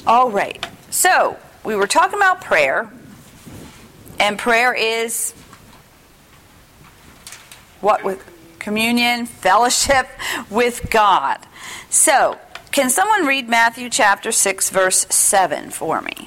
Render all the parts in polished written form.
All right. So, we were talking about prayer, and prayer is what? With communion, fellowship with God. So, can someone read Matthew chapter 6, verse 7 for me?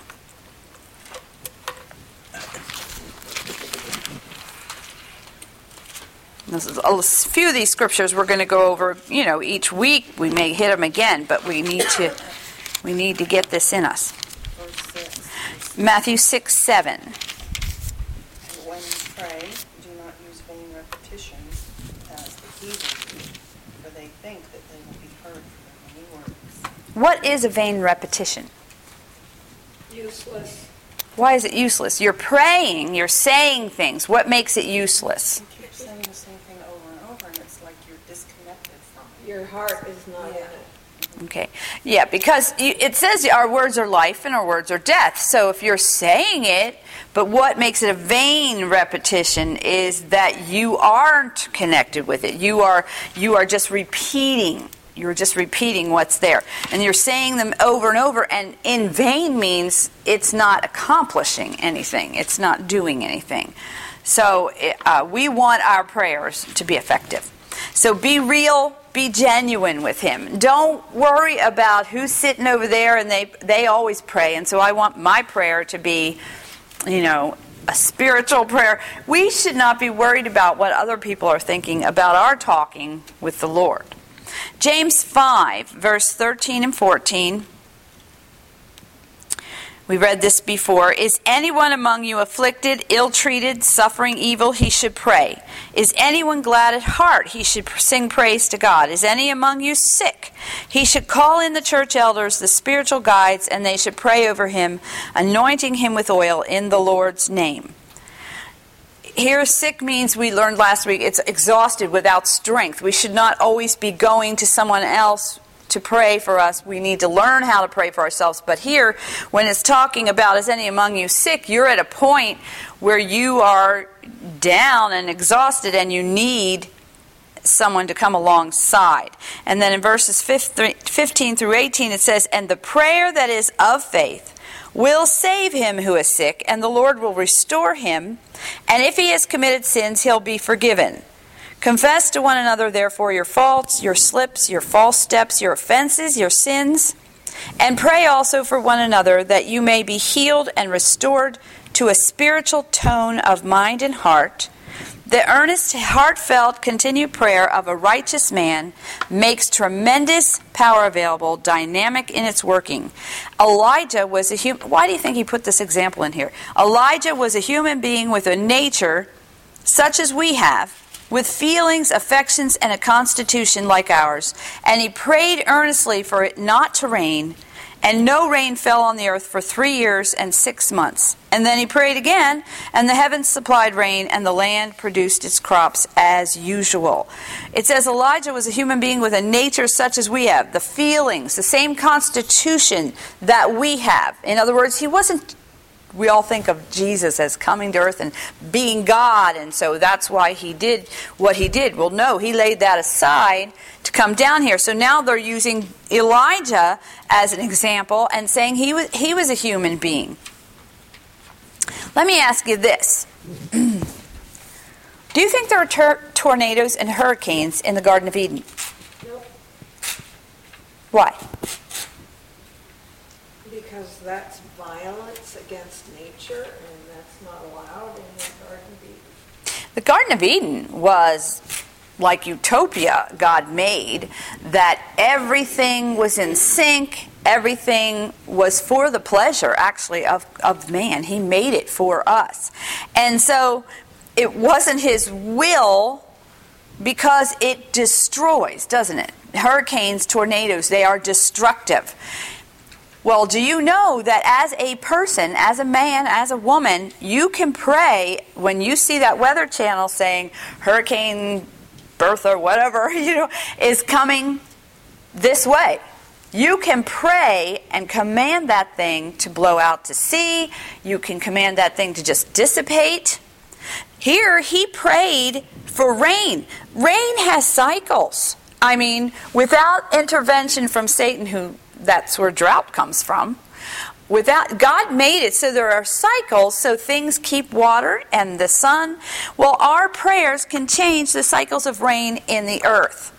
This is a few of these scriptures we're going to go over, each week. We may hit them again, but we need to get this in us. Matthew 6, 7. And when you pray, do not use vain repetitions as the heathen do, for they think that they will be heard for their many words. What is a vain repetition? Useless. Why is it useless? You're praying, you're saying things. What makes it useless? You keep saying the same thing over and over, and it's like you're disconnected from it. Your heart is not in it. Okay. Yeah, because it says our words are life and our words are death. So if you're saying it, but what makes it a vain repetition is that you aren't connected with it. You are just repeating. You're just repeating what's there. And you're saying them over and over, and in vain means it's not accomplishing anything. It's not doing anything. So we want our prayers to be effective. So be real, be genuine with Him. Don't worry about who's sitting over there, and they always pray. And so I want my prayer to be, a spiritual prayer. We should not be worried about what other people are thinking about our talking with the Lord. James 5, verse 13 and 14. We read this before. Is anyone among you afflicted, ill-treated, suffering evil? He should pray. Is anyone glad at heart? He should sing praise to God. Is any among you sick? He should call in the church elders, the spiritual guides, and they should pray over him, anointing him with oil in the Lord's name. Here, sick means, we learned last week, it's exhausted, without strength. We should not always be going to someone else to pray for us. We need to learn how to pray for ourselves. But here, when it's talking about, is any among you sick, you're at a point where you are down and exhausted and you need someone to come alongside. And then in verses 15 through 18 it says, and the prayer that is of faith will save him who is sick, and the Lord will restore him. And if he has committed sins, he'll be forgiven. Confess to one another, therefore, your faults, your slips, your false steps, your offenses, your sins, and pray also for one another that you may be healed and restored to a spiritual tone of mind and heart. The earnest, heartfelt, continued prayer of a righteous man makes tremendous power available, dynamic in its working. Elijah was a human. Why do you think he put this example in here? Elijah was a human being with a nature such as we have, with feelings, affections, and a constitution like ours. And he prayed earnestly for it not to rain, and no rain fell on the earth for 3 years and 6 months. And then he prayed again, and the heavens supplied rain, and the land produced its crops as usual. It says Elijah was a human being with a nature such as we have, the feelings, the same constitution that we have. In other words, he wasn't. We all think of Jesus as coming to earth and being God, and so that's why he did what he did. Well, no, he laid that aside to come down here. So now they're using Elijah as an example and saying he was a human being. Let me ask you this. Do you think there are tornadoes and hurricanes in the Garden of Eden? Nope. Why? Because that's violence against nature, and that's not allowed in the Garden of Eden. The Garden of Eden was like utopia God made, that everything was in sync, everything was for the pleasure, actually, of man. He made it for us. And so it wasn't his will, because it destroys, doesn't it? Hurricanes, tornadoes, they are destructive. Well, do you know that as a person, as a man, as a woman, you can pray when you see that Weather Channel saying Hurricane Bertha, whatever, is coming this way. You can pray and command that thing to blow out to sea. You can command that thing to just dissipate. Here, he prayed for rain. Rain has cycles. I mean, without intervention from Satan, that's where drought comes from. God made it so there are cycles, so things keep water and the sun. Well, our prayers can change the cycles of rain in the earth.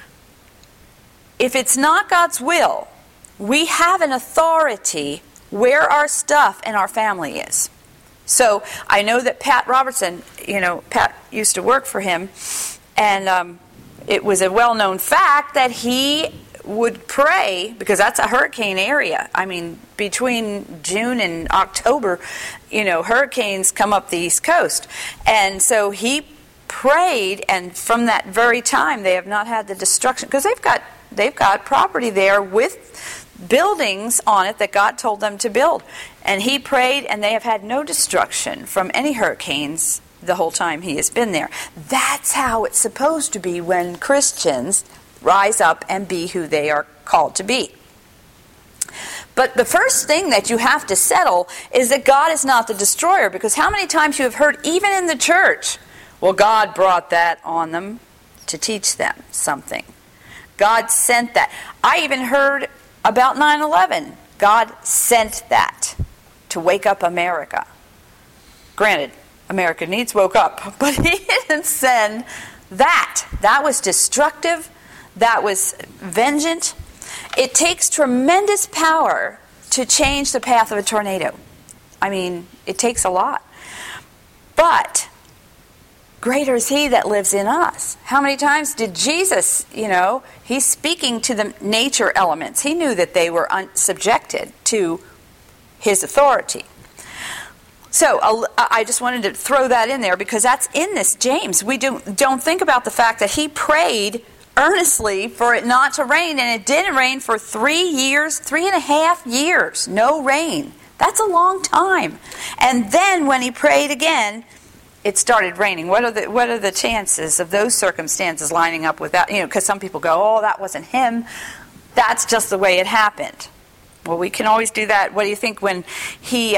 If it's not God's will, we have an authority where our stuff and our family is. So I know that Pat Robertson, Pat used to work for him, and it was a well-known fact that he would pray, because that's a hurricane area. I mean, between June and October, hurricanes come up the East Coast. And so he prayed, and from that very time, they have not had the destruction, because they've got property there with buildings on it that God told them to build. And he prayed, and they have had no destruction from any hurricanes the whole time he has been there. That's how it's supposed to be when Christians rise up and be who they are called to be. But the first thing that you have to settle is that God is not the destroyer, because how many times you have heard, even in the church, well, God brought that on them to teach them something. God sent that. I even heard about 9/11. God sent that to wake up America. Granted, America needs woke up, but he didn't send that. That was destructive. That was vengeance. It takes tremendous power to change the path of a tornado. I mean, it takes a lot. But greater is he that lives in us. How many times did Jesus, he's speaking to the nature elements. He knew that they were subjected to his authority. So I just wanted to throw that in there, because that's in this James. We don't think about the fact that he prayed earnestly for it not to rain, and it didn't rain for 3.5 years. No rain. That's a long time. And then when he prayed again, it started raining. What are the chances of those circumstances lining up with that? Because some people go, oh, that wasn't him. That's just the way it happened. Well, we can always do that. What do you think when he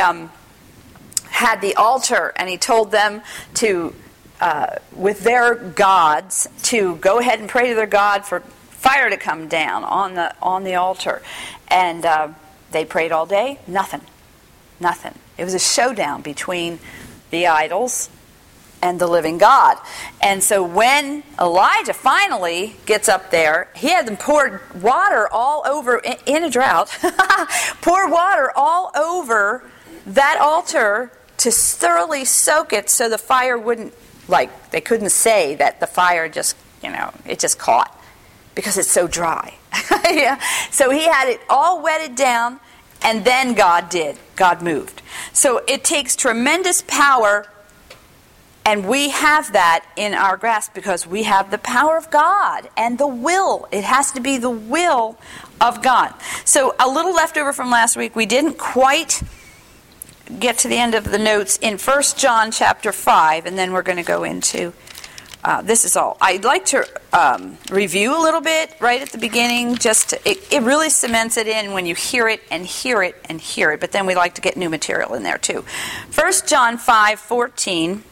had the altar and he told them to, with their gods, to go ahead and pray to their God for fire to come down on the altar? And they prayed all day. Nothing. It was a showdown between the idols and the living God. And so when Elijah finally gets up there, he had them pour water all over, in a drought, pour water all over that altar to thoroughly soak it so the fire wouldn't, they couldn't say that the fire just, it just caught, because it's so dry. Yeah. So he had it all wetted down, and then God moved. So it takes tremendous power. And we have that in our grasp because we have the power of God and the will. It has to be the will of God. So a little leftover from last week. We didn't quite get to the end of the notes in 1 John chapter 5, and then we're going to go into, this is all. I'd like to review a little bit right at the beginning. It really cements it in when you hear it and hear it and hear it. But then we like to get new material in there too. 1 John 5:14.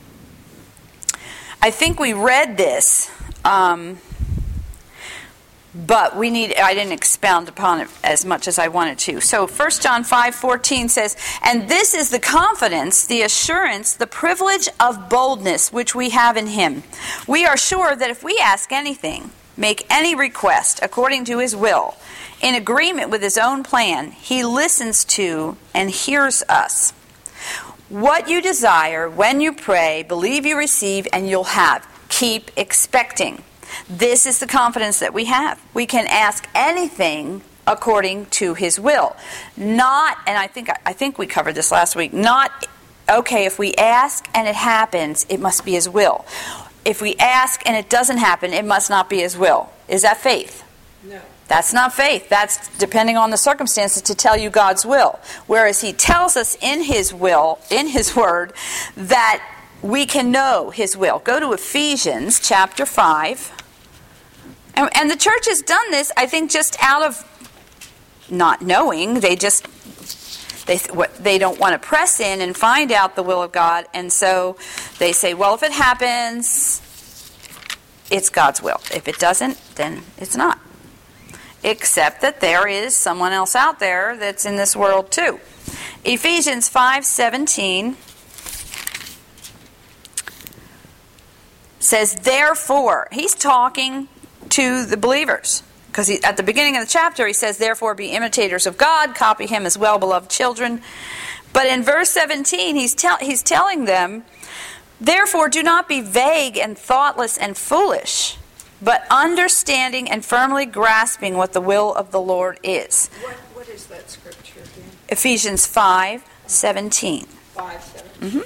I think we read this, but I didn't expound upon it as much as I wanted to. So 1 John 5:14 says, "And this is the confidence, the assurance, the privilege of boldness which we have in him. We are sure that if we ask anything, make any request according to his will, in agreement with his own plan, he listens to and hears us. What you desire when you pray, believe you receive, and you'll have. Keep expecting." This is the confidence that we have. We can ask anything according to his will. Not, and I think we covered this last week, not, okay, if we ask and it happens, it must be his will. If we ask and it doesn't happen, it must not be his will. Is that faith? No. That's not faith. That's depending on the circumstances to tell you God's will. Whereas he tells us in his will, in his word, that we can know his will. Go to Ephesians chapter 5. And the church has done this, I think, just out of not knowing. They don't want to press in and find out the will of God. And so they say, well, if it happens, it's God's will. If it doesn't, then it's not. except that there is someone else out there that's in this world too. Ephesians 5:17 says, therefore, he's talking to the believers. Because at the beginning of the chapter, he says, therefore, be imitators of God, copy him as well-beloved children. But in verse 17, he's telling them, therefore, do not be vague and thoughtless and foolish, but understanding and firmly grasping what the will of the Lord is. What is that scripture again? Ephesians 5:17. 5:17.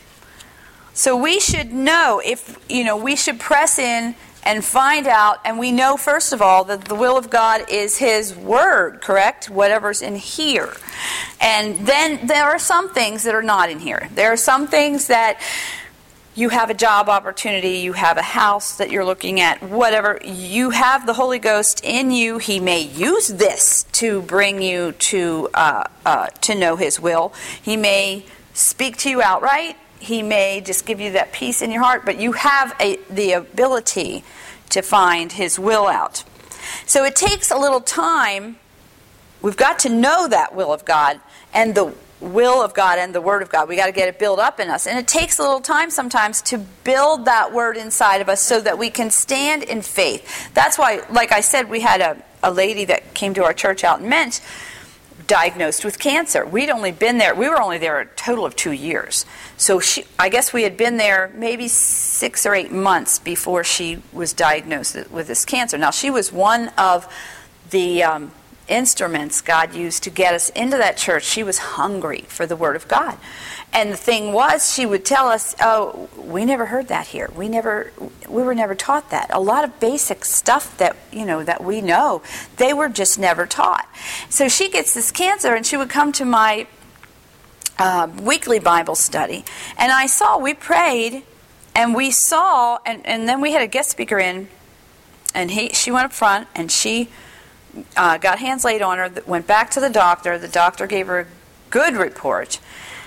So we should know, we should press in and find out, and we know, first of all, that the will of God is His Word, correct? Whatever's in here. And then there are some things that are not in here. There are some things that you have a job opportunity, you have a house that you're looking at, whatever. You have the Holy Ghost in you. He may use this to bring you to know His will. He may speak to you outright. He may just give you that peace in your heart, but you have the ability to find His will out. So it takes a little time. We've got to know that will of God and the will of God and the Word of God. We got to get it built up in us. And it takes a little time sometimes to build that Word inside of us so that we can stand in faith. That's why, like I said, we had a lady that came to our church out in Mench, diagnosed with cancer. We'd only been there, we were only there a total of 2 years. So I guess we had been there maybe 6 or 8 months before she was diagnosed with this cancer. Now, she was one of the instruments God used to get us into that church. She was hungry for the Word of God. And the thing was, she would tell us, oh, we never heard that here. We were never taught that. A lot of basic stuff that we know, they were just never taught. So she gets this cancer, and she would come to my weekly Bible study. And we prayed, and we saw, and then we had a guest speaker in, and she went up front, and she got hands laid on her, went back to the doctor. The doctor gave her a good report.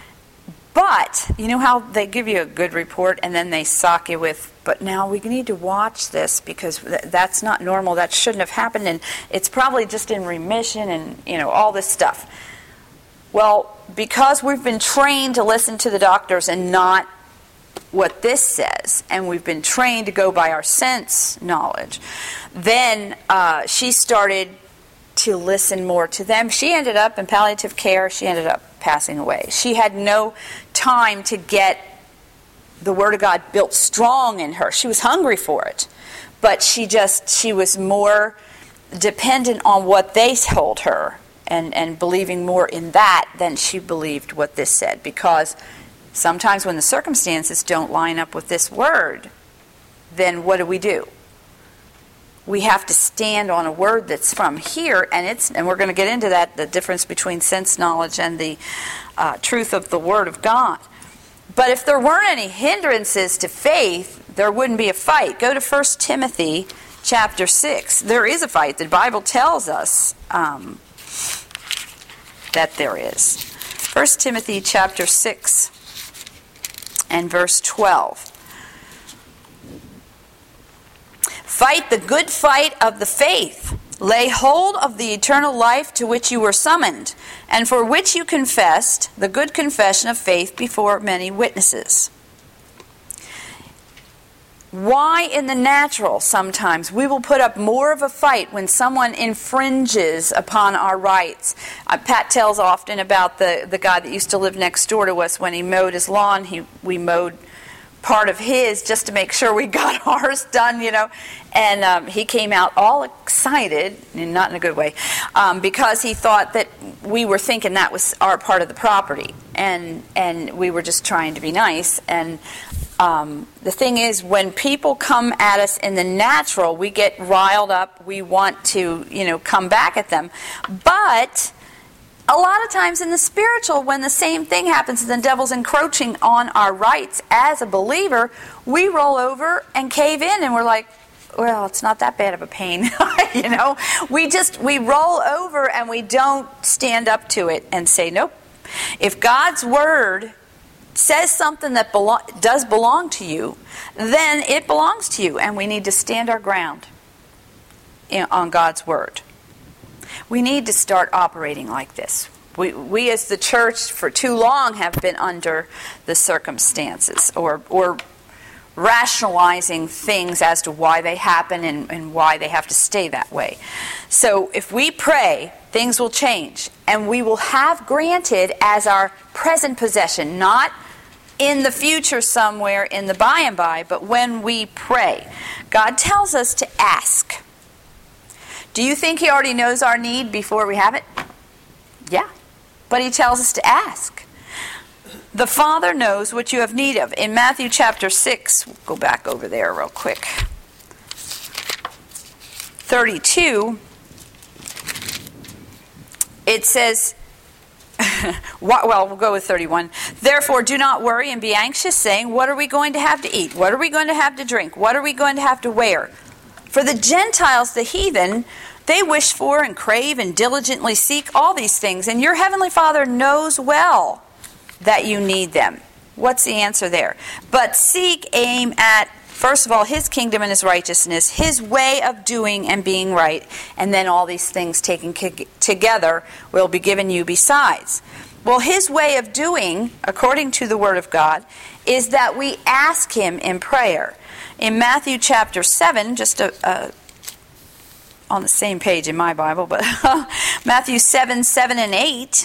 But, you know how they give you a good report and then they sock you with, but now we need to watch this because that's not normal, that shouldn't have happened, and it's probably just in remission and, all this stuff. Well, because we've been trained to listen to the doctors and not what this says, and we've been trained to go by our sense knowledge, then she started to listen more to them. She ended up in palliative care. She ended up passing away. She had no time to get the Word of God built strong in her. She was hungry for it, but she was more dependent on what they told her and believing more in that than she believed what this said, because sometimes when the circumstances don't line up with this Word, then what do? We have to stand on a word that's from here, and we're going to get into that, the difference between sense knowledge and the truth of the Word of God. But if there weren't any hindrances to faith, there wouldn't be a fight. Go to 1 Timothy chapter 6. There is a fight. The Bible tells us that there is. 1 Timothy chapter 6 and verse 12. Fight the good fight of the faith. Lay hold of the eternal life to which you were summoned, and for which you confessed the good confession of faith before many witnesses. Why in the natural sometimes we will put up more of a fight when someone infringes upon our rights? Pat tells often about the guy that used to live next door to us. When he mowed his lawn, we mowed part of his just to make sure we got ours done, and he came out all excited, and not in a good way, because he thought that we were thinking that was our part of the property, and we were just trying to be nice. And the thing is, when people come at us in the natural, we get riled up, we want to come back at them, but a lot of times in the spiritual, when the same thing happens and the devil's encroaching on our rights as a believer, we roll over and cave in, and we're like, well, it's not that bad of a pain. We roll over and we don't stand up to it and say, nope. If God's Word says something that does belong to you, then it belongs to you, and we need to stand our ground on God's Word. We need to start operating like this. We as the church for too long have been under the circumstances or rationalizing things as to why they happen and why they have to stay that way. So if we pray, things will change, and we will have granted as our present possession, not in the future somewhere in the by and by, but when we pray. God tells us to ask. Do you think He already knows our need before we have it? Yeah. But He tells us to ask. The Father knows what you have need of. In Matthew chapter 6, we'll go back over there real quick. 32, it says, well, we'll go with 31. Therefore, do not worry and be anxious, saying, what are we going to have to eat? What are we going to have to drink? What are we going to have to wear? For the Gentiles, the heathen, they wish for and crave and diligently seek all these things, and your heavenly Father knows well that you need them. What's the answer there? But seek, aim at, first of all, His kingdom and His righteousness, His way of doing and being right, and then all these things taken together will be given you besides. Well, His way of doing, according to the Word of God, is that we ask Him in prayer. In Matthew chapter 7, just on the same page in my Bible, but Matthew 7, 7 and 8,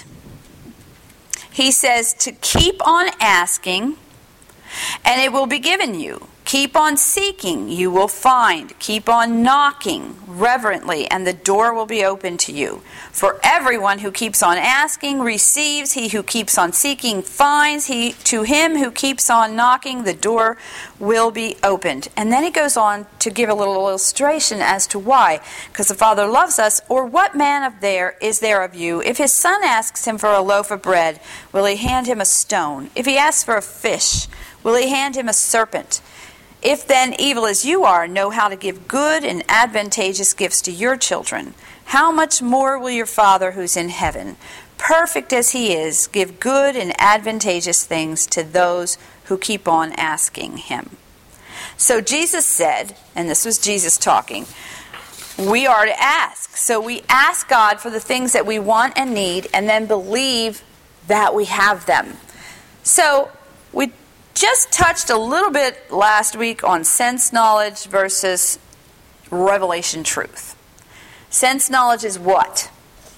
He says to keep on asking, and it will be given you. Keep on seeking, you will find. Keep on knocking reverently, and the door will be open to you. For everyone who keeps on asking receives. He who keeps on seeking finds. To him who keeps on knocking, the door will be opened. And then he goes on to give a little illustration as to why. Because the Father loves us. Or what man is there of you, if his son asks him for a loaf of bread, will he hand him a stone? If he asks for a fish, will he hand him a serpent? If then, evil as you are, know how to give good and advantageous gifts to your children, how much more will your Father who's in heaven, perfect as He is, give good and advantageous things to those who keep on asking Him? So Jesus said, and this was Jesus talking, we are to ask. So we ask God for the things that we want and need, and then believe that we have them. So we just touched a little bit last week on sense knowledge versus revelation truth. Sense knowledge is what?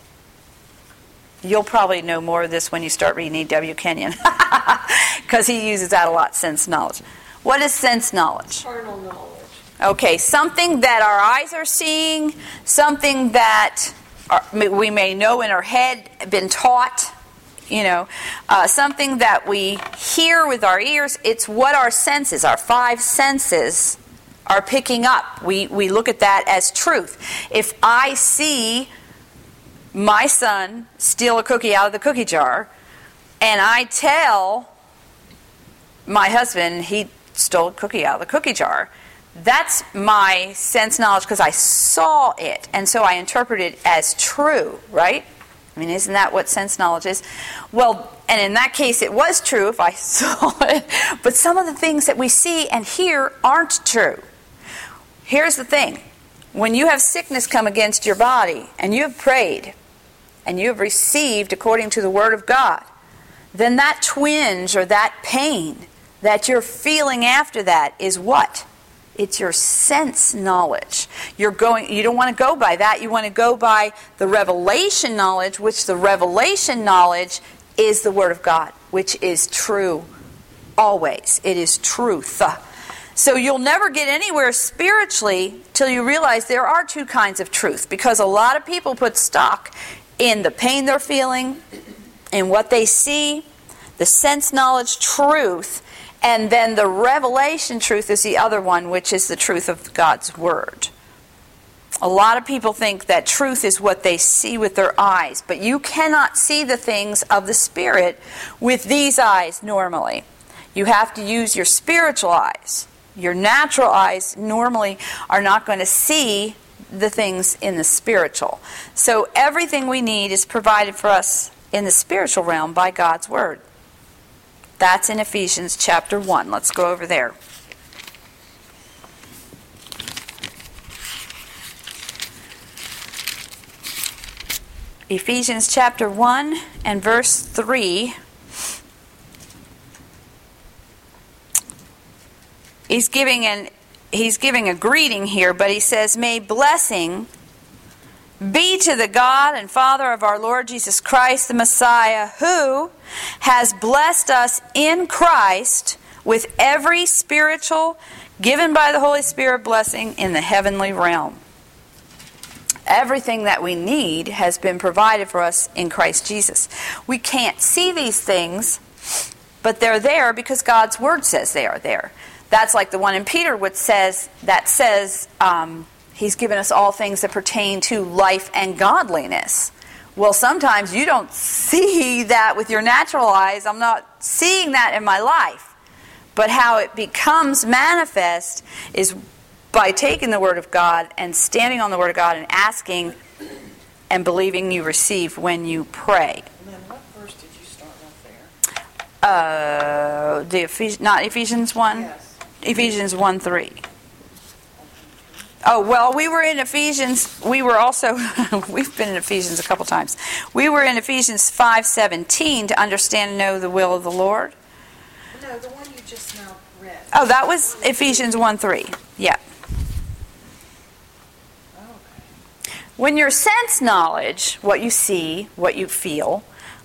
You'll probably know more of this when you start reading E.W. Kenyon, because he uses that a lot, sense knowledge. What is sense knowledge? Carnal knowledge. Okay, something that our eyes are seeing, something that we may know in our head, been taught, something that we hear with our ears. It's what our senses, our five senses, are picking up. We look at that as truth. If I see my son steal a cookie out of the cookie jar, and I tell my husband he stole a cookie out of the cookie jar, that's my sense knowledge because I saw it, and so I interpret it as true, right? I mean, isn't that what sense knowledge is? Well, and in that case, it was true if I saw it. But some of the things that we see and hear aren't true. Here's the thing. When you have sickness come against your body, and you have prayed, and you have received according to the Word of God, then that twinge or that pain that you're feeling after that is what? It's your sense knowledge. You don't want to go by that. You want to go by the revelation knowledge, which the revelation knowledge is the Word of God, which is true always. It is truth. So you'll never get anywhere spiritually till you realize there are two kinds of truth, because a lot of people put stock in the pain they're feeling, in what they see, the sense knowledge truth, and then the revelation truth is the other one, which is the truth of God's Word. A lot of people think that truth is what they see with their eyes, but you cannot see the things of the Spirit with these eyes normally. You have to use your spiritual eyes. Your natural eyes normally are not going to see the things in the spiritual. So everything we need is provided for us in the spiritual realm by God's Word. That's in Ephesians chapter 1. Let's go over there. Ephesians chapter 1 and verse 3. He's giving a greeting here, but he says, "May blessing be to the God and Father of our Lord Jesus Christ, the Messiah, who has blessed us in Christ with every spiritual, given by the Holy Spirit blessing in the heavenly realm." Everything that we need has been provided for us in Christ Jesus. We can't see these things, but they're there because God's Word says they are there. That's like the one in Peter which says, He's given us all things that pertain to life and godliness. Well, sometimes you don't see that with your natural eyes. I'm not seeing that in my life. But how it becomes manifest is by taking the Word of God and standing on the Word of God and asking and believing you receive when you pray. And then what verse did you start with there? Not Ephesians 1? Yes. Ephesians 1:3. Oh, well, we were in Ephesians. We were also, we've been in Ephesians a couple times. We were in Ephesians 5:17 to understand and know the will of the Lord. No, the one you just now read. Oh, that was Ephesians 1:3. Yeah. Okay. When your sense knowledge, what you see, what you feel,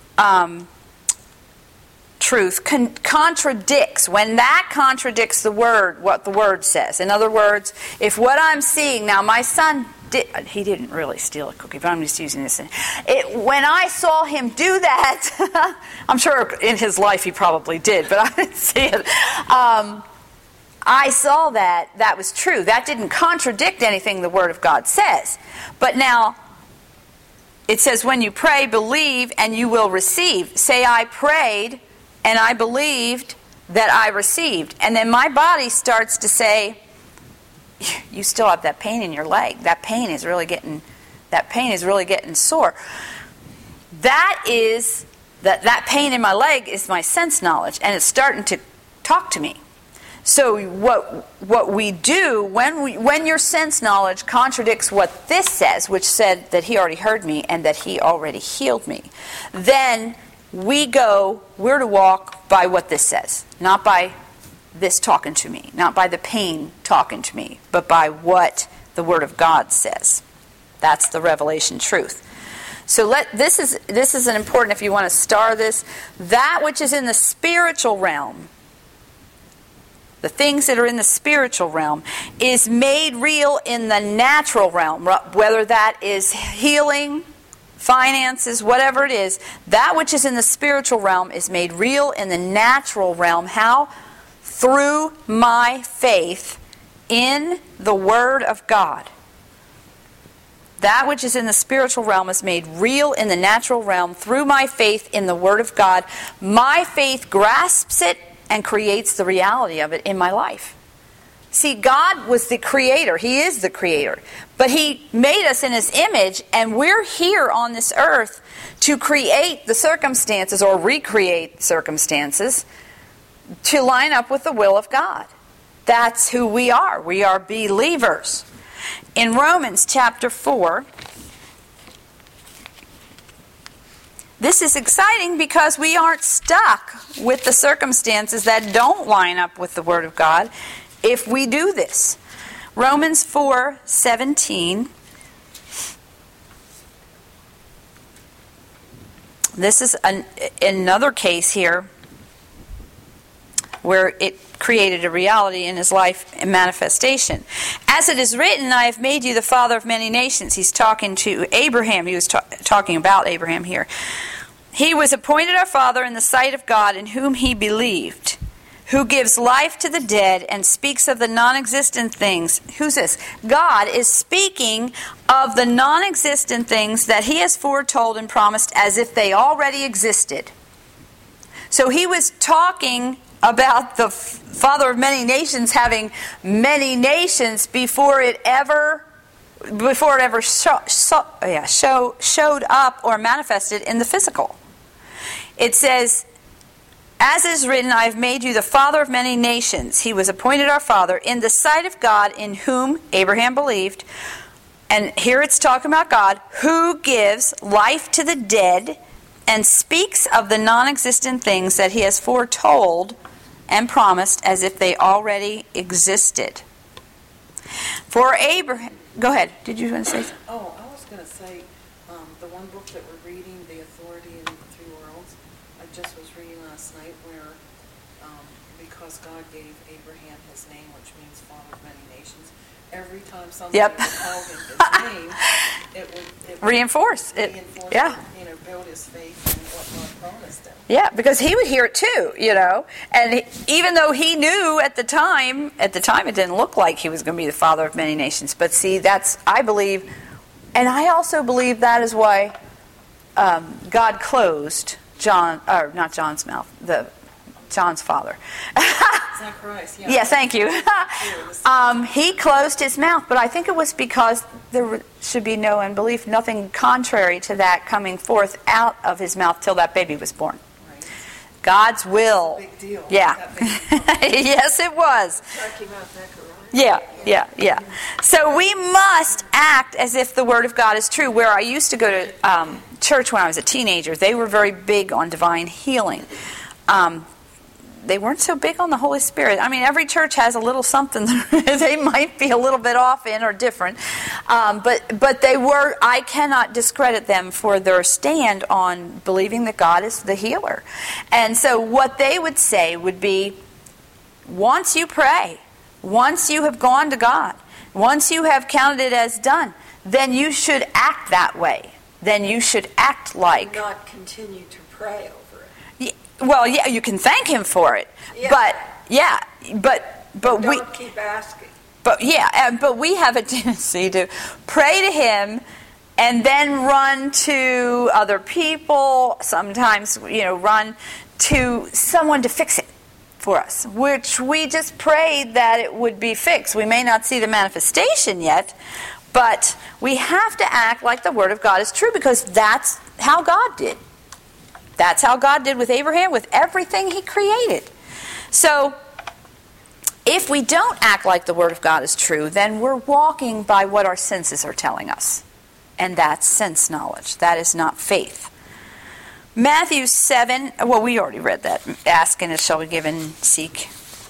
truth contradicts, when that contradicts the Word, what the Word says. In other words, if what I'm seeing, now my son, he didn't really steal a cookie, but I'm just using this. When I saw him do that, I'm sure in his life he probably did, but I didn't see it. I saw that was true. That didn't contradict anything the Word of God says. But now, it says, when you pray, believe, and you will receive. Say, I prayed, and I believed that I received. And then my body starts to say, you still have that pain in your leg. That pain is really getting sore. That pain in my leg is my sense knowledge, and it's starting to talk to me. So what we do when your sense knowledge contradicts what this says, which said that He already heard me and that He already healed me, then we're to walk by what this says, not by this talking to me, not by the pain talking to me, but by what the Word of God says. That's the revelation truth. So this is an important, if you want to star this, that which is in the spiritual realm, the things that are in the spiritual realm, is made real in the natural realm, whether that is healing, finances, whatever it is. That which is in the spiritual realm is made real in the natural realm. How? Through my faith in the Word of God. That which is in the spiritual realm is made real in the natural realm through my faith in the Word of God. My faith grasps it and creates the reality of it in my life. See, God was the creator. He is the creator. But He made us in His image, and we're here on this earth to create the circumstances or recreate circumstances to line up with the will of God. That's who we are. We are believers. In Romans chapter 4, this is exciting because we aren't stuck with the circumstances that don't line up with the Word of God if we do this. Romans 4:17. This is another case here where it created a reality in his life and manifestation. As it is written, I have made you the father of many nations. He's talking to Abraham. He was talking about Abraham here. He was appointed our father in the sight of God, in whom he believed, who gives life to the dead and speaks of the non-existent things. Who's this? God is speaking of the non-existent things that He has foretold and promised as if they already existed. So He was talking about the Father of many nations having many nations before it ever showed up or manifested in the physical. It says, as is written, I have made you the father of many nations. He was appointed our father in the sight of God, in whom Abraham believed, And here it's talking about God, who gives life to the dead and speaks of the non-existent things that he has foretold and promised as if they already existed. For Abraham... Go ahead. Did you want to say something? Oh, I was going to say, the one book that we're reading, The Authority in the Three Worlds, I just was reading last night where, because God gave Abraham his name, which means Father of Many Nations, every time somebody called him his name, it would reinforce it. Yeah. Build his faith in what God promised him. Yeah, because he would hear it too, And even though he knew at the time it didn't look like he was going to be the father of many nations. But see, that's, I believe, and I also believe that is why God closed not John's mouth, John's father. Zacharias, yeah. Yeah, thank you. He closed his mouth, but I think it was because there should be no unbelief, nothing contrary to that coming forth out of his mouth till that baby was born. Right. God's will. Big deal. Yeah. Yes, it was. Talking about Zechariah. Yeah. So we must act as if the Word of God is true. Where I used to go to church when I was a teenager, they were very big on divine healing. They weren't so big on the Holy Spirit. I mean, every church has a little something they might be a little bit off in or different. But they were, I cannot discredit them for their stand on believing that God is the healer. And so what they would say would be, once you pray, once you have gone to God, once you have counted it as done, then you should act that way. Then you should act like... And not continue to pray over it. Well, yeah, you can thank him for it, Yeah. but don't keep asking. But we have a tendency to pray to him and then run to other people. Sometimes, run to someone to fix it for us, which we just prayed that it would be fixed. We may not see the manifestation yet, but we have to act like the Word of God is true, because that's how God did. That's how God did with Abraham, with everything he created. So, if we don't act like the Word of God is true, then we're walking by what our senses are telling us. And that's sense knowledge. That is not faith. Matthew 7, well, we already read that. Ask and it shall be given, seek.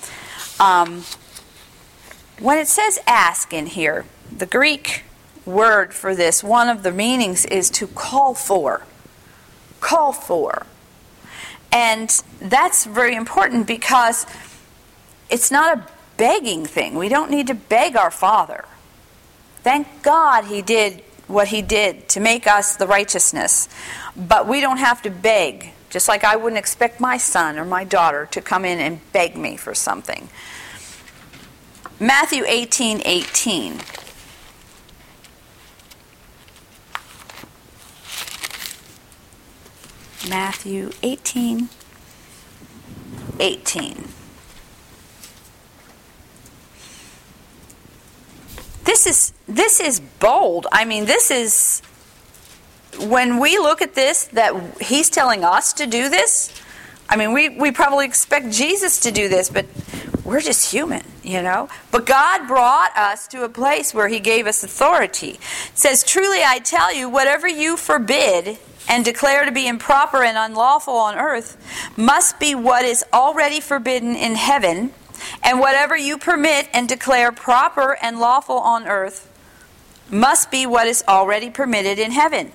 When it says ask in here, the Greek word for this, one of the meanings is to call for. Call for. And that's very important, because it's not a begging thing. We don't need to beg our Father. Thank God he did what he did to make us the righteousness. But we don't have to beg. Just like I wouldn't expect my son or my daughter to come in and beg me for something. Matthew 18:18. Matthew 18:18. This is bold. I mean, this is, when we look at this, that he's telling us to do this. I mean, we probably expect Jesus to do this, but we're just human, But God brought us to a place where he gave us authority. It says, truly I tell you, whatever you forbid and declare to be improper and unlawful on earth must be what is already forbidden in heaven, and whatever you permit and declare proper and lawful on earth must be what is already permitted in heaven.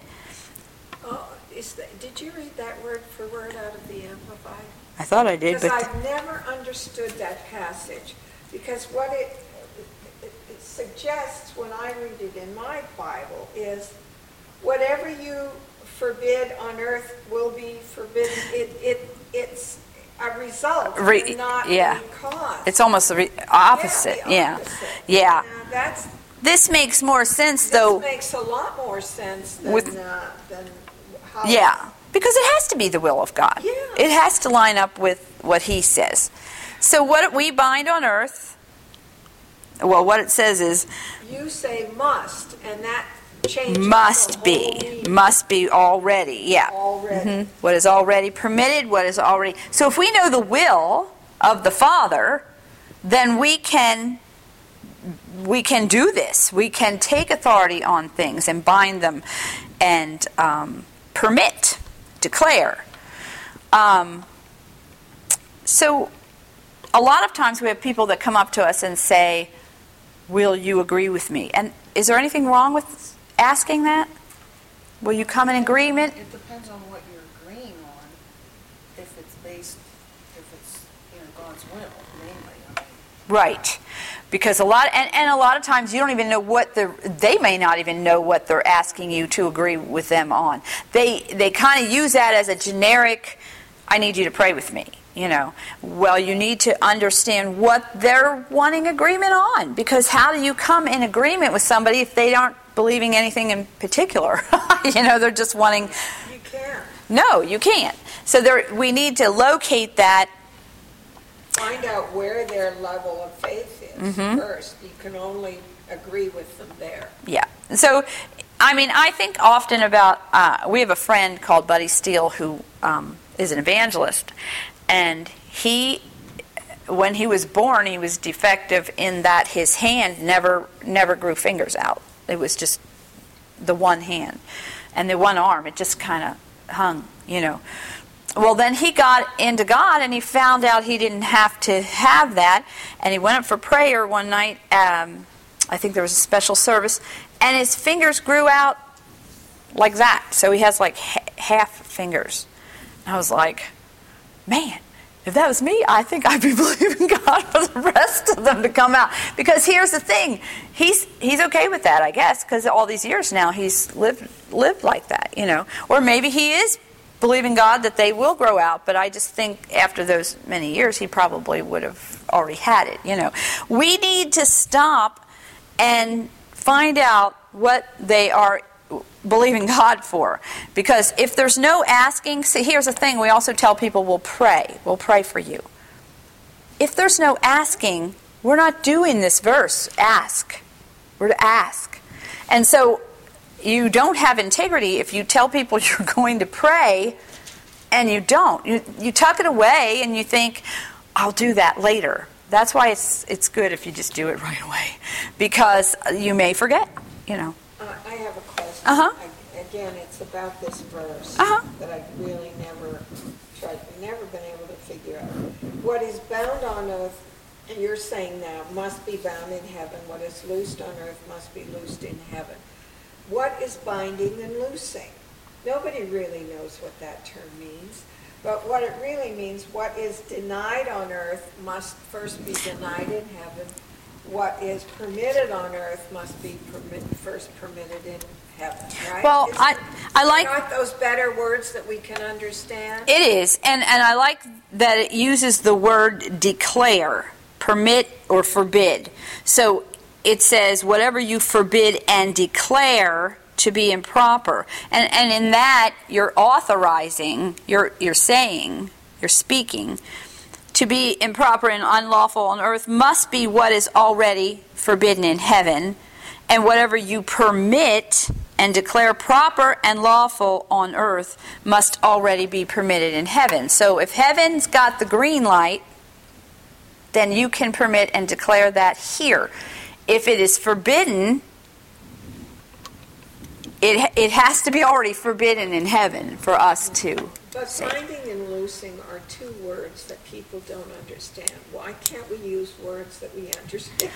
Did you read that word for word out of the Amplified? I thought I did, because I've never understood that passage, because what it suggests when I read it in my Bible is whatever you forbid on earth will be forbidden. It's a result, not a cause. It's almost the opposite. Yeah. This makes more sense, though. This makes a lot more sense than how. Yeah, because it has to be the will of God. Yeah. It has to line up with what he says. So what we bind on earth, well, what it says is... You say must, and that changes must be already, yeah. Already. Mm-hmm. What is already permitted, what is already... So if we know the will of the Father, then we can we can do this. We can take authority on things and bind them and permit, declare. So a lot of times we have people that come up to us and say, will you agree with me? And is there anything wrong with asking that? Will you come in agreement? It depends on what you're agreeing on. If it's God's will, mainly. Right. Because a lot of times you don't even know they may not even know what they're asking you to agree with them on. They kind of use that as a generic, I need you to pray with me. Well, you need to understand what they're wanting agreement on. Because how do you come in agreement with somebody if they aren't believing anything in particular? They're just wanting... You can't. No, you can't. So we need to locate that. Find out where their level of faith is first. You can only agree with them there. Yeah. So, I think often about... we have a friend called Buddy Steele who is an evangelist. And when he was born, he was defective in that his hand never grew fingers out. It was just the one hand. And the one arm, it just kind of hung, Well, then he got into God, and he found out he didn't have to have that. And he went up for prayer one night. I think there was a special service. And his fingers grew out like that. So he has like half fingers. And I was like... Man, if that was me, I think I'd be believing God for the rest of them to come out. Because here's the thing, he's okay with that, I guess, because all these years now he's lived like that, Or maybe he is believing God that they will grow out, but I just think after those many years he probably would have already had it, We need to stop and find out what they are believing God for. Because if there's no asking, see, here's the thing, we also tell people we'll pray for you. If there's no asking, we're not doing this verse, ask. We're to ask. And so you don't have integrity if you tell people you're going to pray and you don't. You tuck it away and you think, I'll do that later. That's why it's good if you just do it right away. Because you may forget, I have a question. Again, it's about this verse that I've really never been able to figure out. What is bound on earth, and you're saying now, must be bound in heaven. What is loosed on earth must be loosed in heaven. What is binding and loosing? Nobody really knows what that term means. But what it really means, what is denied on earth must first be denied in heaven. What is permitted on earth must be first permitted in heaven, right? Well, I like... Aren't those better words that we can understand? It is, and I like that it uses the word declare, permit or forbid. So it says, whatever you forbid and declare to be improper. And in that, you're authorizing, you're saying, you're speaking, to be improper and unlawful on earth must be what is already forbidden in heaven, and whatever you permit and declare proper and lawful on earth must already be permitted in heaven. So if heaven's got the green light, then you can permit and declare that here. If it is forbidden, it has to be already forbidden in heaven for us to But say. binding and loosing are two words that people don't understand. Why can't we use words that we understand?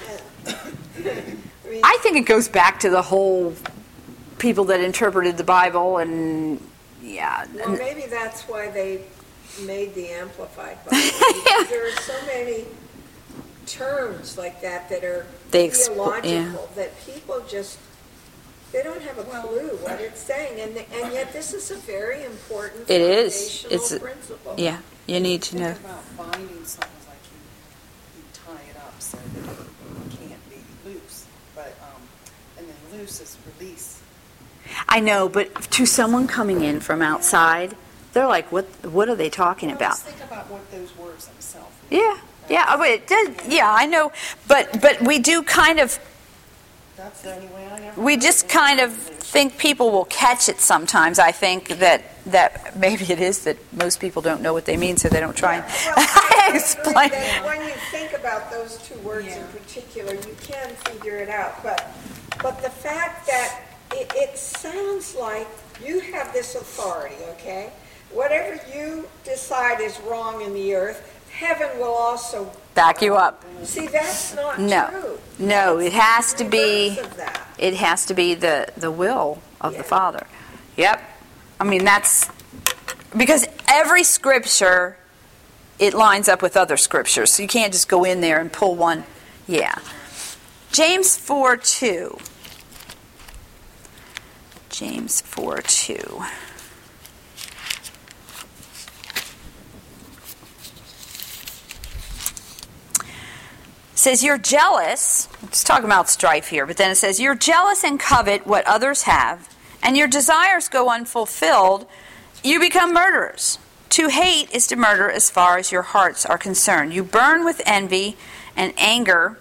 I think it goes back to the whole people that interpreted the Bible and Well, maybe that's why they made the Amplified Bible. Because there are so many terms like that are theological that people just, they don't have a clue what it's saying. And yet this is a very important foundational principle. Yeah, you need to know. Think about binding something like you tie it up so that it can't be loose. But and then loose is release. I know, but to someone coming in from outside, they're like, what are they talking about? Just think about what those words themselves mean. Yeah, I know, but we do kind of That's the only way I ever. We just kind of think people will catch it sometimes. I think that maybe it is that most people don't know what they mean, so they don't try and explain. When you think about those two words in particular, you can figure it out. But the fact that it sounds like you have this authority, okay? Whatever you decide is wrong in the earth, heaven will also back you up. See, that's not true. No, it has to be. Of that. It has to be the will of the Father. Yep. I mean, that's because every scripture, it lines up with other scriptures, so you can't just go in there and pull one. Yeah. James 4:2. James 4:2. Says you're jealous. It's talking about strife here, but then it says you're jealous and covet what others have, and your desires go unfulfilled. You become murderers. To hate is to murder as far as your hearts are concerned. You burn with envy and anger,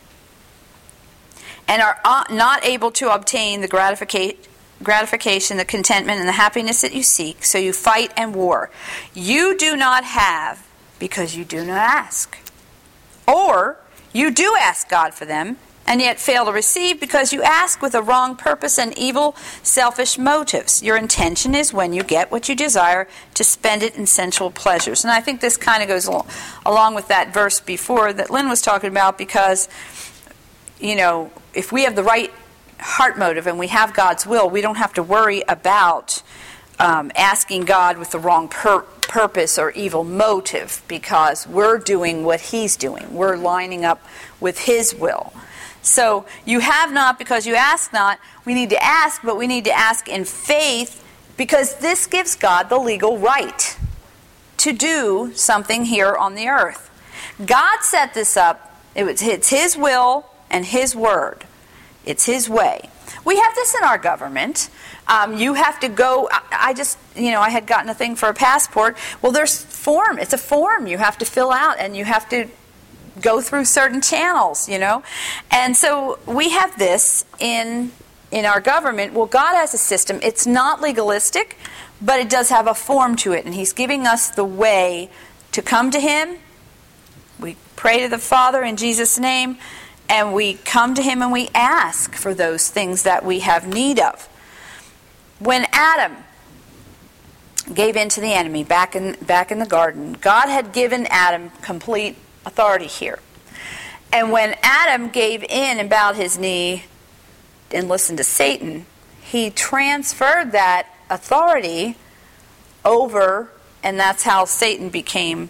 and are not able to obtain the gratification, the contentment, and the happiness that you seek. So you fight and war. You do not have because you do not ask, or you do ask God for them, and yet fail to receive because you ask with a wrong purpose and evil, selfish motives. Your intention is when you get what you desire to spend it in sensual pleasures. And I think this kind of goes along with that verse before that Lynn was talking about, because, you know, if we have the right heart motive and we have God's will, we don't have to worry about asking God with the wrong purpose or evil motive, because we're doing what He's doing. We're lining up with His will. So you have not because you ask not. We need to ask, but we need to ask in faith, because this gives God the legal right to do something here on the earth. God set this up. It's His will and His word. It's His way. We have this in our government. You have to go, I had gotten a thing for a passport. Well, there's form. It's a form you have to fill out, and you have to go through certain channels, you know. And so we have this in our government. Well, God has a system. It's not legalistic, but it does have a form to it. And He's giving us the way to come to Him. We pray to the Father in Jesus' name, and we come to Him and we ask for those things that we have need of. When Adam gave in to the enemy back in the garden, God had given Adam complete authority here. And when Adam gave in and bowed his knee and listened to Satan, he transferred that authority over, and that's how Satan became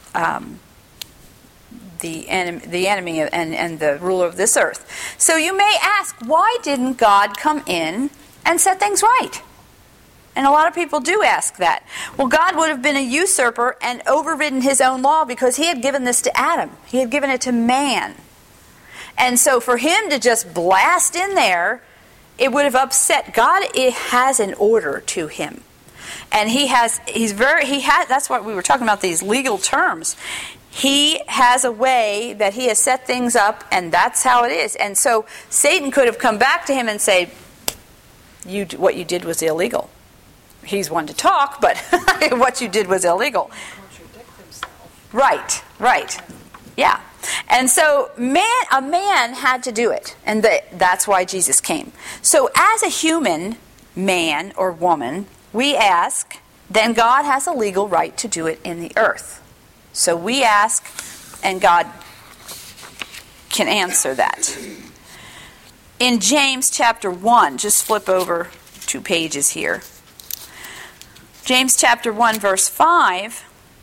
the enemy and the ruler of this earth. So you may ask, why didn't God come in and set things right? And a lot of people do ask that. Well, God would have been a usurper and overridden His own law, because He had given this to Adam. He had given it to man. And so for Him to just blast in there, it would have upset God. It has an order to Him. And that's what we were talking about, these legal terms. He has a way that He has set things up, and that's how it is. And so Satan could have come back to Him and say, what you did was illegal. He's one to talk, but what you did was illegal. Contradict himself. Right. Yeah. And so a man had to do it, and that's why Jesus came. So as a human man or woman, we ask, then God has a legal right to do it in the earth. So we ask, and God can answer that. In James chapter 1, just flip over 2 pages here. James chapter 1, verse 5.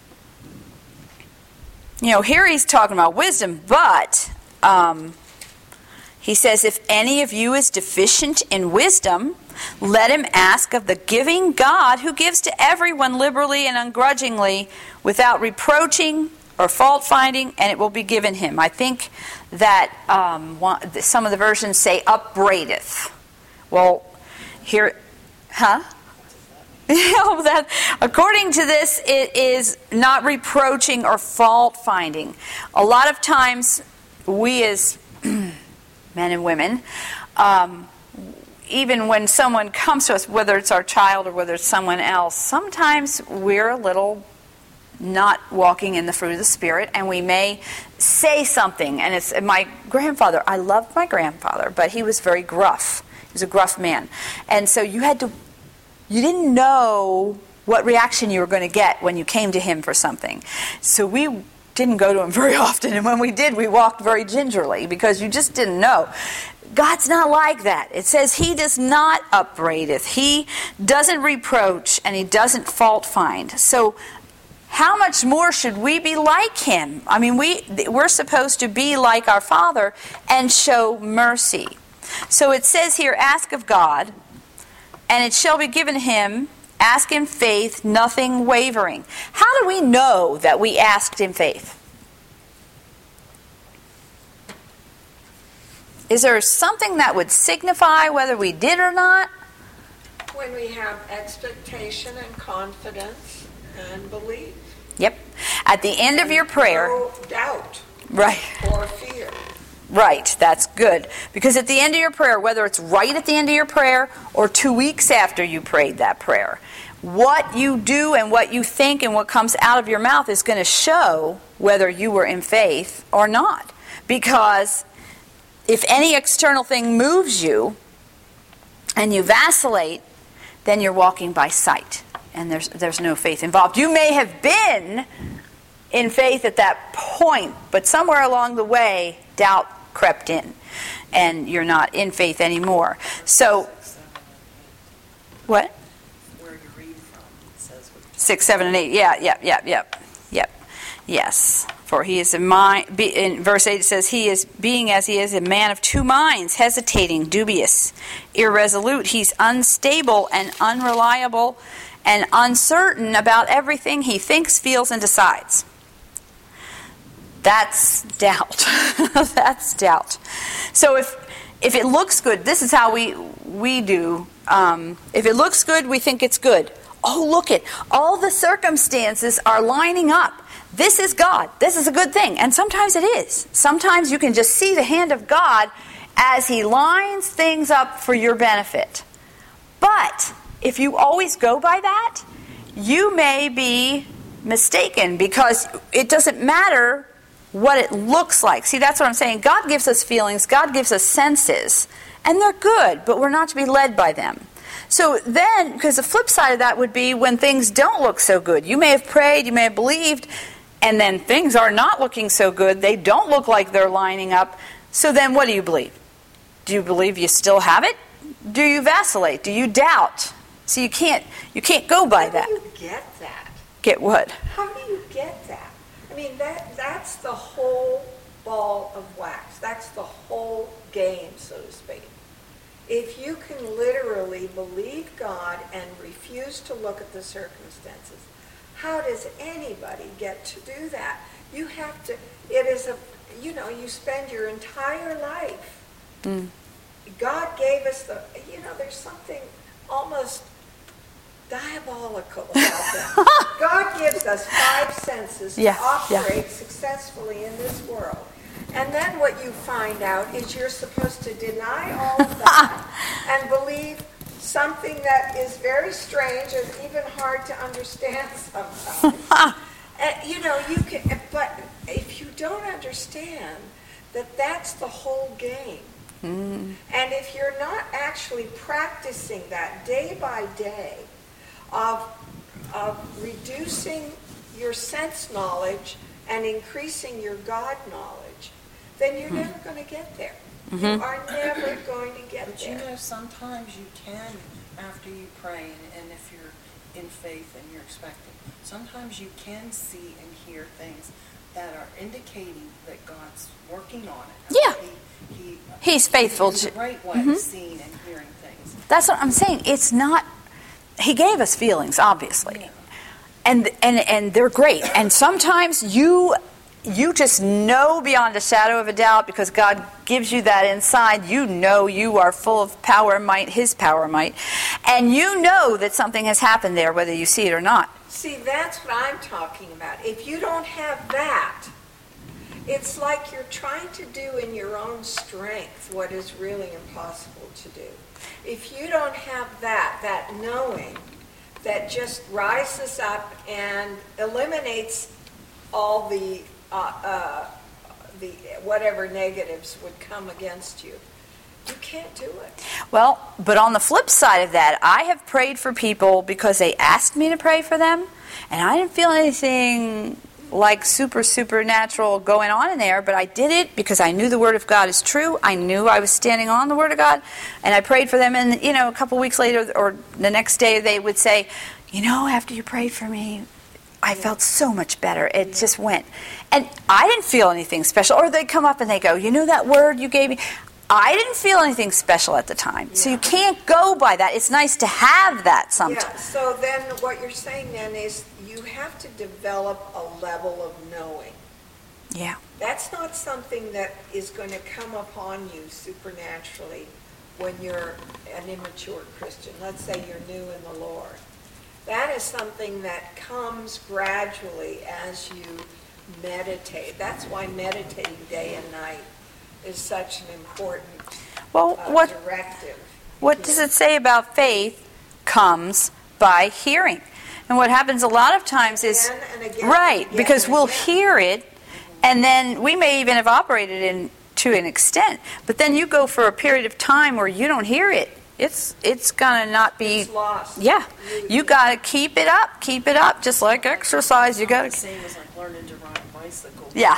Here he's talking about wisdom, but he says, if any of you is deficient in wisdom, let him ask of the giving God, who gives to everyone liberally and ungrudgingly, without reproaching or fault finding, and it will be given him. I think that some of the versions say upbraideth. Well, here, that according to this, it is not reproaching or fault finding. A lot of times, we as men and women even when someone comes to us, whether it's our child or whether it's someone else, sometimes we're a little not walking in the fruit of the Spirit, and we may say something. And it's my grandfather. I loved my grandfather, but he was very gruff. He was a gruff man. And so you didn't know what reaction you were going to get when you came to him for something. So we didn't go to him very often, and when we did, we walked very gingerly because you just didn't know. God's not like that. It says he does not upbraideth. He doesn't reproach, and he doesn't fault find. So how much more should we be like him? I mean, we're supposed to be like our Father and show mercy. So it says here, ask of God, and it shall be given him. Ask in faith, nothing wavering. How do we know that we asked in faith? Is there something that would signify whether we did or not? When we have expectation and confidence and belief. Yep. At the end of your prayer. No doubt. Right. Or fear. Right, that's good. Because at the end of your prayer, whether it's right at the end of your prayer or 2 weeks after you prayed that prayer, what you do and what you think and what comes out of your mouth is going to show whether you were in faith or not. Because if any external thing moves you and you vacillate, then you're walking by sight, and there's no faith involved. You may have been in faith at that point, but somewhere along the way, doubt crept in, and you're not in faith anymore. So, what? Where you read from, it says 6, 7, and 8. Yep. Yes. For he is in verse 8 it says, he is being as he is a man of two minds, hesitating, dubious, irresolute. He's unstable and unreliable and uncertain about everything he thinks, feels, and decides. That's doubt. That's doubt. So if it looks good, this is how we do. If it looks good, we think it's good. Oh, look it. All the circumstances are lining up. This is God. This is a good thing. And sometimes it is. Sometimes you can just see the hand of God as he lines things up for your benefit. But if you always go by that, you may be mistaken, because it doesn't matter what it looks like. See, that's what I'm saying. God gives us feelings. God gives us senses. And they're good, but we're not to be led by them. So then, because the flip side of that would be when things don't look so good. You may have prayed, you may have believed, and then things are not looking so good. They don't look like they're lining up. So then what do you believe? Do you believe you still have it? Do you vacillate? Do you doubt? So you can't go by that. How do you get that? Get what? How do you get that? I mean, that's the whole ball of wax. That's the whole game, so to speak. If you can literally believe God and refuse to look at the circumstances, how does anybody get to do that? You have to, you spend your entire life. God gave us there's something almost diabolical about that. God gives us 5 senses to operate successfully in this world. And then what you find out is you're supposed to deny all of that and believe something that is very strange and even hard to understand sometimes. But if you don't understand that that's the whole game, and if you're not actually practicing that day by day of reducing your sense knowledge and increasing your God knowledge, then you're never going to get there. You are never going to get there. But sometimes you can, after you pray, and if you're in faith and you're expecting, sometimes you can see and hear things that are indicating that God's working on it. Yeah. He's faithful. He's a great way of seeing and hearing things. That's what I'm saying. It's not... He gave us feelings, obviously. Yeah. And they're great. And sometimes you just know beyond a shadow of a doubt, because God gives you that inside. You know you are full of power, might, his power, might. And you know that something has happened there, whether you see it or not. See, that's what I'm talking about. If you don't have that, It's like you're trying to do in your own strength what is really impossible to do. If you don't have that knowing that just rises up and eliminates all the whatever negatives would come against you, you can't do it. Well, but on the flip side of that, I have prayed for people because they asked me to pray for them, and I didn't feel anything like supernatural going on in there, but I did it because I knew the Word of God is true. I knew I was standing on the Word of God, and I prayed for them, and, a couple weeks later or the next day they would say, after you prayed for me, I felt so much better. It just went. And I didn't feel anything special. Or they'd come up and they go, that word you gave me? I didn't feel anything special at the time. Yeah. So you can't go by that. It's nice to have that sometimes. Yeah, so then what you're saying then is you have to develop a level of knowing. Yeah. That's not something that is going to come upon you supernaturally when you're an immature Christian. Let's say you're new in the Lord. That is something that comes gradually as you meditate. That's why meditating day and night is such an important directive. What does it say about faith comes by hearing? And what happens a lot of times is, because we'll hear it, and then we may even have operated to an extent, but then you go for a period of time where you don't hear it. It's gonna not be. It's lost. Yeah, you gotta keep it up, just like exercise. You gotta. The same as like learning to ride a bicycle. Yeah.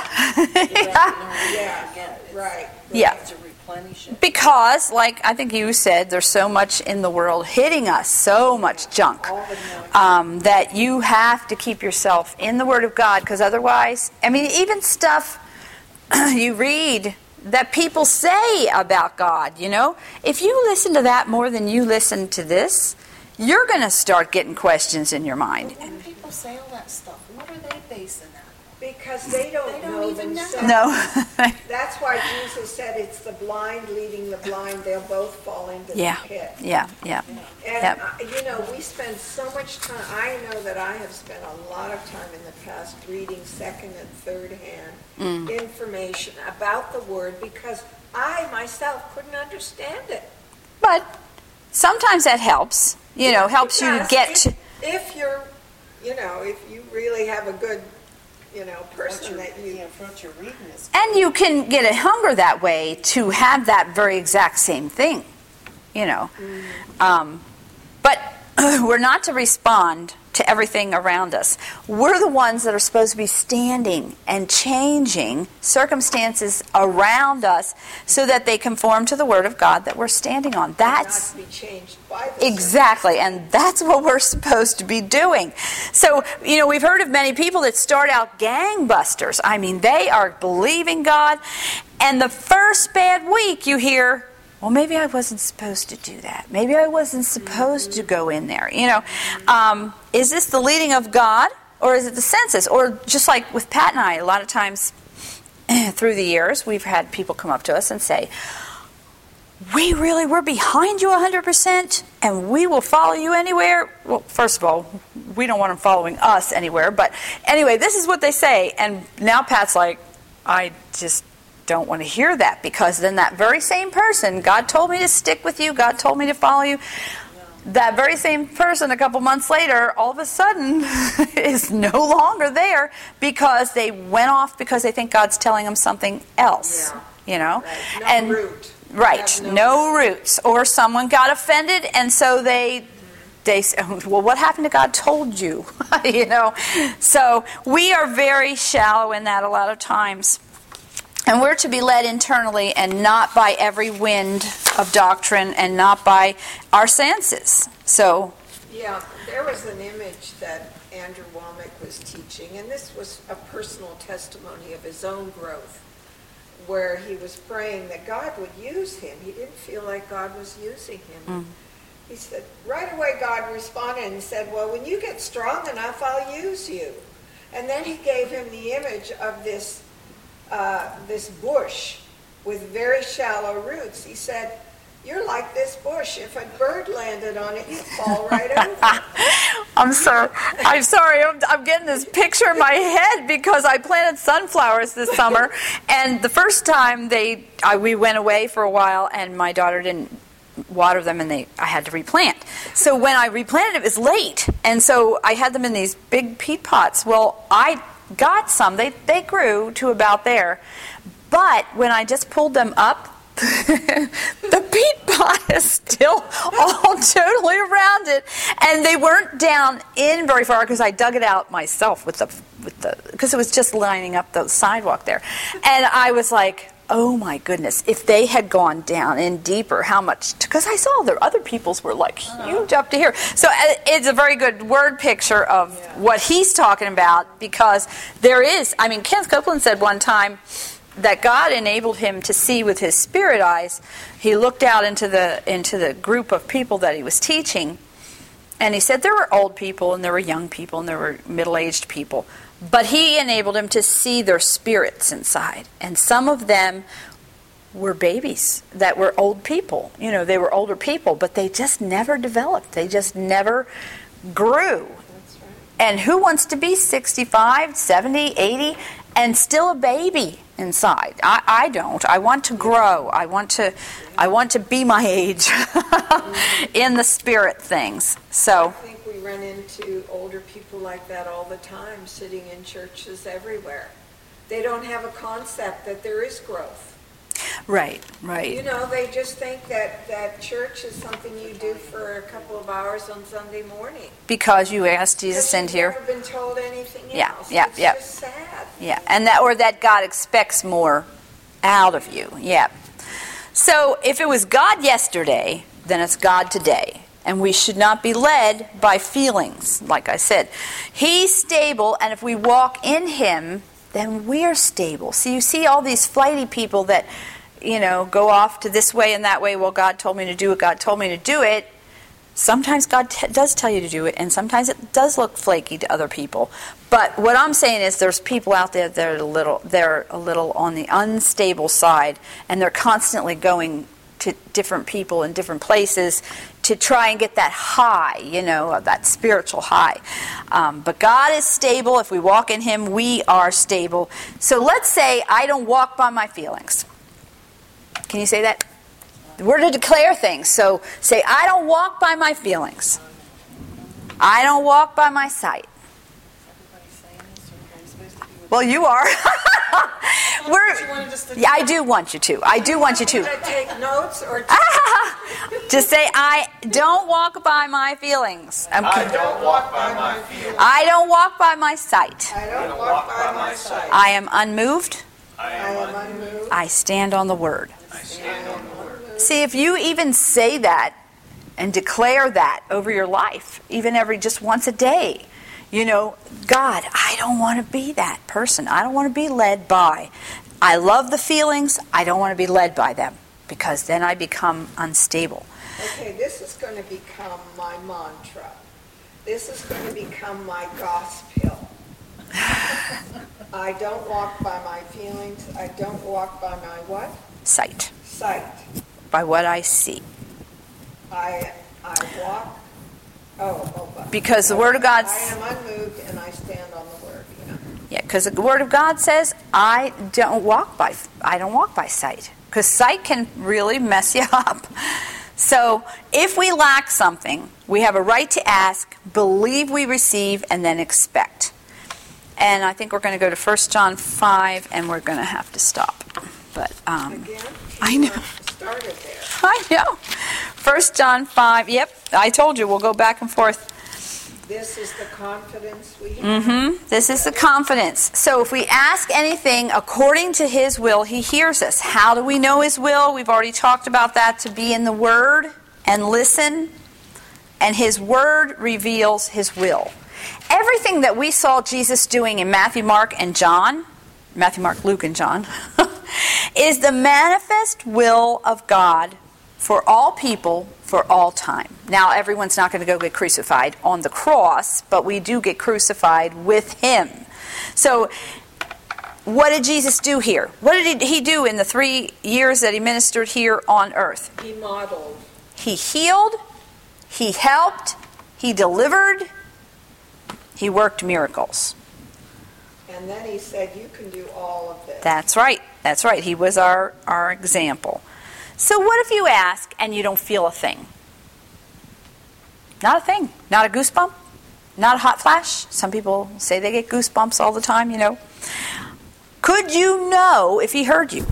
Right. Yeah. To replenish it. Because, like I think you said, there's so much in the world hitting us, so much junk, that you have to keep yourself in the Word of God, because otherwise, even stuff you read that people say about God, if you listen to that more than you listen to this, you're going to start getting questions in your mind. When people say all that stuff, what are they basing that on? Because they don't know even themselves. No. That's why Jesus said it's the blind leading the blind. They'll both fall into the pit. Yeah. And, we spend so much time. I know that I have spent a lot of time in the past reading second and third hand information about the Word because I myself couldn't understand it. But sometimes that helps. Helps you to get to... If you're, if you really have a good person that you... what you're reading is... And you can get a hunger that way to have that very exact same thing, But we're not to respond to everything around us. We're the ones that are supposed to be standing and changing circumstances around us so that they conform to the Word of God that we're standing on. That's not to be changed by the exactly, and that's what we're supposed to be doing. So, we've heard of many people that start out gangbusters. They are believing God, and the first bad week you hear, well, maybe I wasn't supposed to do that. Maybe I wasn't supposed to go in there. Is this the leading of God, or is it the senses? Or just like with Pat and I, a lot of times through the years, we've had people come up to us and say, we're behind you 100%, and we will follow you anywhere. Well, first of all, we don't want them following us anywhere. But anyway, this is what they say. And now Pat's like, I just don't want to hear that, because then that very same person, God told me to stick with you, God told me to follow you, that very same person a couple months later all of a sudden is no longer there because they went off because they think God's telling them something else. Right. No roots. Or someone got offended, and so they say, well, what happened to God told you? So we are very shallow in that a lot of times. And we're to be led internally and not by every wind of doctrine and not by our senses. So, yeah, there was an image that Andrew Womack was teaching, and this was a personal testimony of his own growth, where he was praying that God would use him. He didn't feel like God was using him. He said, right away God responded and said, well, when you get strong enough, I'll use you. And then he gave him the image of this bush with very shallow roots. He said, you're like this bush. If a bird landed on it, you'd fall right over. I'm sorry. I'm getting this picture in my head because I planted sunflowers this summer, and the first time we went away for a while, and my daughter didn't water them, and I had to replant. So when I replanted, it was late, and so I had them in these big peat pots. Well, I got some. They grew to about there, but when I just pulled them up, the peat pot is still all totally around it, and they weren't down in very far because I dug it out myself because it was just lining up the sidewalk there, and I was like, oh my goodness, if they had gone down in deeper, how much? Because I saw their other people's were like huge up to here. So it's a very good word picture of what he's talking about, because there is, Kenneth Copeland said one time that God enabled him to see with his spirit eyes. He looked out into the group of people that he was teaching, and he said there were old people, and there were young people, and there were middle-aged people. But he enabled him to see their spirits inside. And some of them were babies that were old people. They were older people, but they just never developed. They just never grew. That's right. And who wants to be 65, 70, 80, and still a baby inside? I don't. I want to grow. I want to be my age in the spirit things. So I think we run into older people like that all the time, sitting in churches everywhere. They don't have a concept that there is growth. Right. They just think that church is something you do for a couple of hours on Sunday morning. Because you asked Jesus in here. You've never been told anything else. Yeah. It's just sad. Yeah, and that God expects more out of you. Yeah. So if it was God yesterday, then it's God today. And we should not be led by feelings, like I said. He's stable, and if we walk in Him, then we're stable. So you see all these flighty people that, go off to this way and that way. Well, God told me to do it. God told me to do it. Sometimes God does tell you to do it, and sometimes it does look flaky to other people. But what I'm saying is there's people out there that they're a little on the unstable side, and they're constantly going to different people in different places to try and get that high, that spiritual high. But God is stable. If we walk in Him, we are stable. So let's say I don't walk by my feelings. Can you say that? We're to declare things. So say, I don't walk by my feelings. I don't walk by my sight. Well, you are. I do want you to. I do want you to. Take notes or just say, I don't walk by my feelings. I don't walk by my feelings. I don't walk by my sight. I don't walk by my sight. I am unmoved. I am unmoved. I stand on the Word. I stand on the Word. See, if you even say that and declare that over your life, even just once a day, God, I don't want to be that person. I don't want to be led by. I love the feelings. I don't want to be led by them, because then I become unstable. Okay, this is going to become my mantra. This is going to become my gospel. I don't walk by my feelings. I don't walk by my what? Sight. Sight. By what I see. I walk. Because the Word of God. I am unmoved and I stand on the Word. Yeah, because the Word of God says I don't walk by sight, because sight can really mess you up. So if we lack something, we have a right to ask, believe we receive, and then expect. And I think we're going to go to 1 John 5, and we're going to have to stop. But Again? I know. Started there. I know. 1 John 5. Yep, I told you we'll go back and forth. This is the confidence we have. This is the confidence. So if we ask anything according to His will, He hears us. How do we know His will? We've already talked about that, to be in the Word and listen. And His Word reveals His will. Everything that we saw Jesus doing in Matthew, Mark, Luke, and John, is the manifest will of God for all people, for all time. Now, everyone's not going to go get crucified on the cross, but we do get crucified with Him. So, what did Jesus do here? What did He do in the 3 years that He ministered here on earth? He modeled. He healed, He helped, He delivered, He worked miracles. And then he said, you can do all of this. That's right. That's right. He was our example. So what if you ask and you don't feel a thing? Not a thing. Not a goosebump. Not a hot flash. Some people say they get goosebumps all the time, you know. Could you know if he heard you?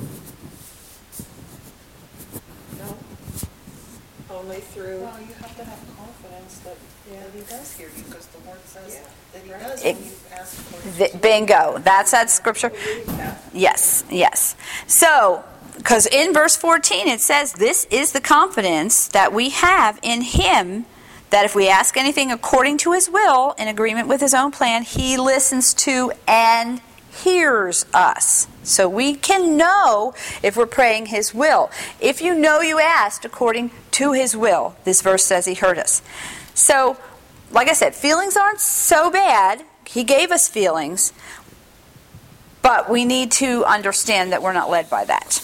No. Only through. Well, you have to have confidence that he does hear you, because the word says that he does It- when you ask for it. Bingo. That's that scripture. Believe that. Yes, yes. So, because in verse 14 it says, this is the confidence that we have in him, that if we ask anything according to his will, in agreement with his own plan, he listens to and hears us. So we can know if we're praying his will. If you know you asked according to his will, this verse says he heard us. So, like I said, feelings aren't so bad. He gave us feelings, but we need to understand that we're not led by that.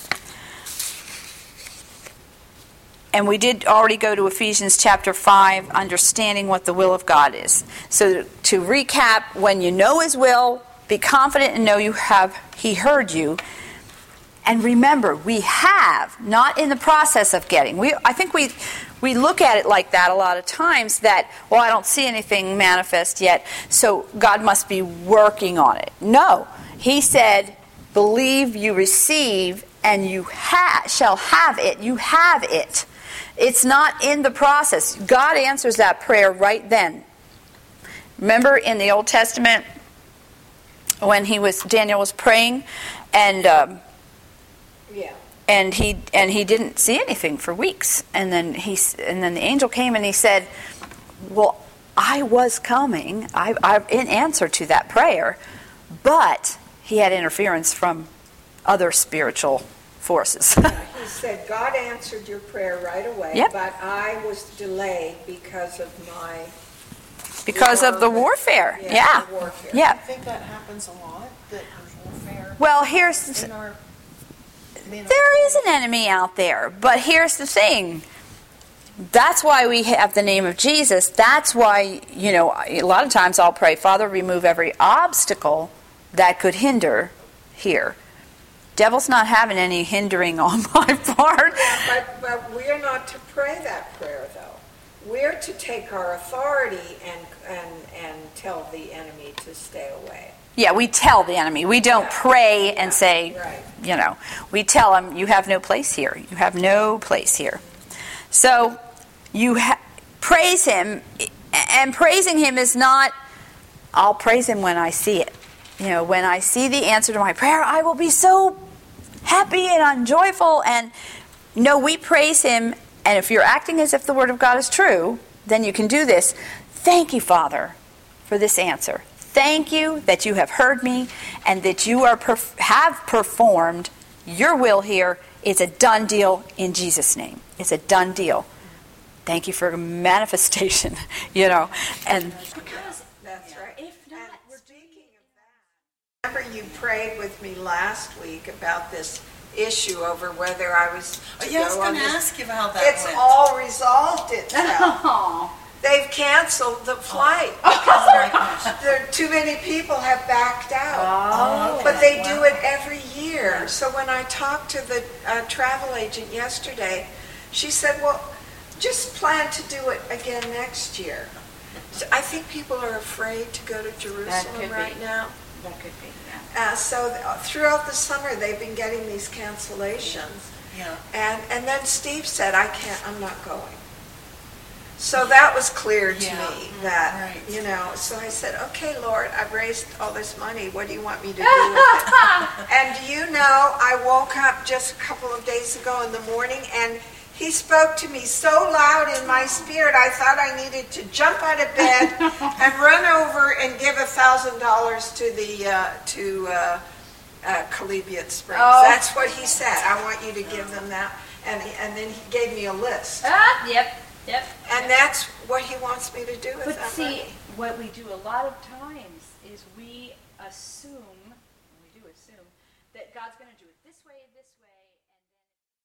And we did already go to Ephesians chapter 5, understanding what the will of God is. So to recap, when you know his will, be confident and know he heard you. And remember, we have, not in the process of getting. I think we look at it like that a lot of times, that, well, I don't see anything manifest yet, so God must be working on it. No. He said, believe you receive, and you shall have it. You have it. It's not in the process. God answers that prayer right then. Remember in the Old Testament when Daniel was praying, and he didn't see anything for weeks, and then the angel came and he said, "Well, I was coming. I in answer to that prayer, but he had interference from other spiritual forces." He said, God answered your prayer right away, Yep. but I was delayed because of my... Because of the warfare. Yeah. the warfare. I Yeah. think that happens a lot, that there's warfare Well, in our... there is an enemy out there, but here's the thing. That's why we have the name of Jesus. That's why, a lot of times I'll pray, Father, remove every obstacle that could hinder here. Devil's not having any hindering on my part. But we're not to pray that prayer, though. We're to take our authority and tell the enemy to stay away. Yeah, we tell the enemy. We don't pray and say, right. We tell him, you have no place here. You have no place here. So you praise him, and praising him is not, I'll praise him when I see it. When I see the answer to my prayer, I will be so happy and I'm joyful. And no, we praise him. And if you're acting as if the word of God is true, then you can do this. Thank you, Father, for this answer. Thank you that you have heard me and that you have performed your will here. It's a done deal in Jesus' name. It's a done deal. Thank you for manifestation, and That's right. If not, speaking of that, remember you prayed with me last week about this issue over whether I was to I was go going on to this. ask you how that It's went. all resolved itself. oh, They've canceled the flight Oh because my gosh. there too many people have backed out. Oh, But they wow. do it every year. So when I talked to the travel agent yesterday, she said, well, just plan to do it again next year. So I think people are afraid to go to Jerusalem could right be. now. that could be, yeah. So throughout the summer, they've been getting these cancellations. Yeah. And then Steve said, I'm not going. So that was clear to Yeah. me that, Right. so I said, okay, Lord, I've raised all this money. What do you want me to do with it? And I woke up just a couple of days ago in the morning and he spoke to me so loud in my spirit, I thought I needed to jump out of bed and run over and give $1,000 to the Calebiot Springs. Oh. That's what he said. I want you to give them that. And then he gave me a list. Yep. And that's what he wants me to do with But that see, money. what we do a lot of times is we assume that God's going to do it this way,